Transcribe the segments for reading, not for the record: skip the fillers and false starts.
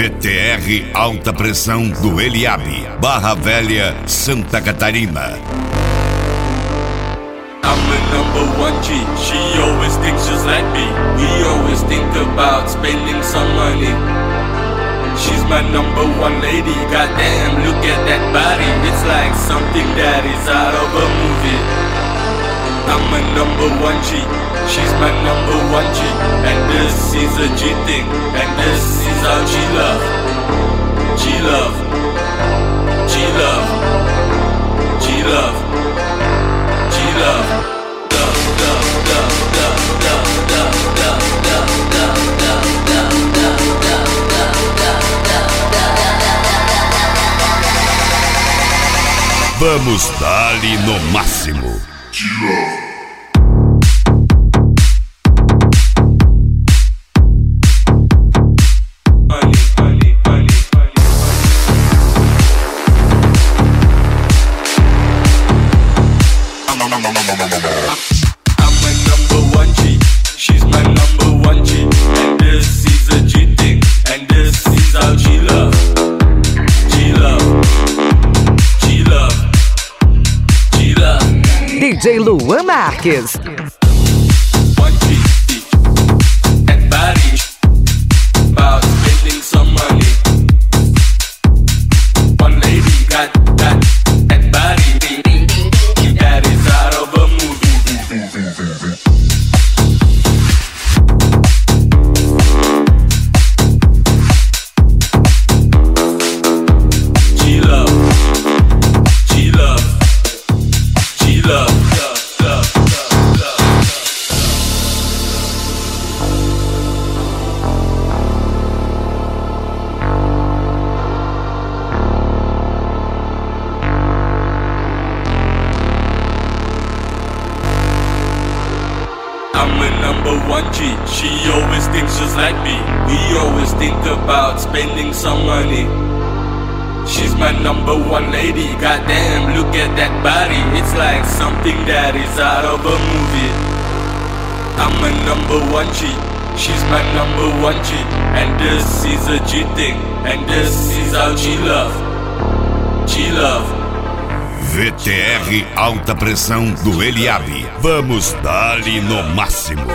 VTR Alta Pressão do Eliabe, Barra Velha, Santa Catarina. I'm a number one G, she always thinks just like me. We always think about spending some money. She's my number one lady, goddamn, look at that body. It's like something that is out of a movie. I'm a number one G, she's my number one G. And this is a G thing, and this is how G love. G love, G love, G love, G love. Vamos dar-lhe no máximo. DJ Luan Marques. I'm a number one G, she always thinks just like me. We always think about spending some money. She's my number one lady, goddamn, look at that body. It's like something that is out of a movie. I'm a number one G, she's my number one G. And this is a G thing, and this is how G love. G love. VTR Alta Pressão do Eliabe. Vamos dar-lhe no máximo.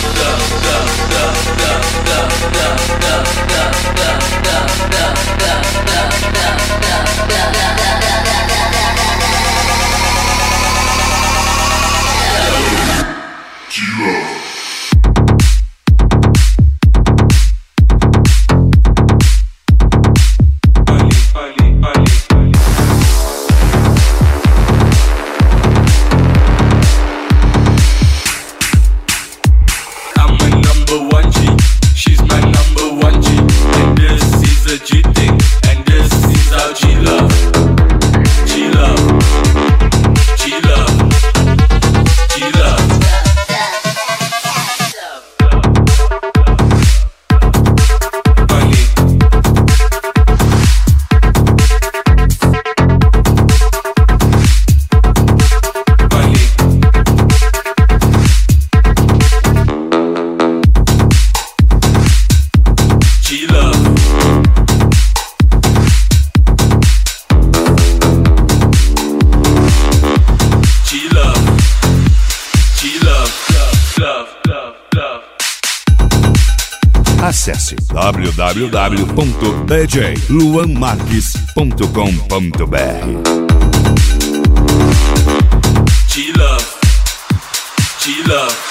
Acesse www.djluanmarques.com.br. G love, G love.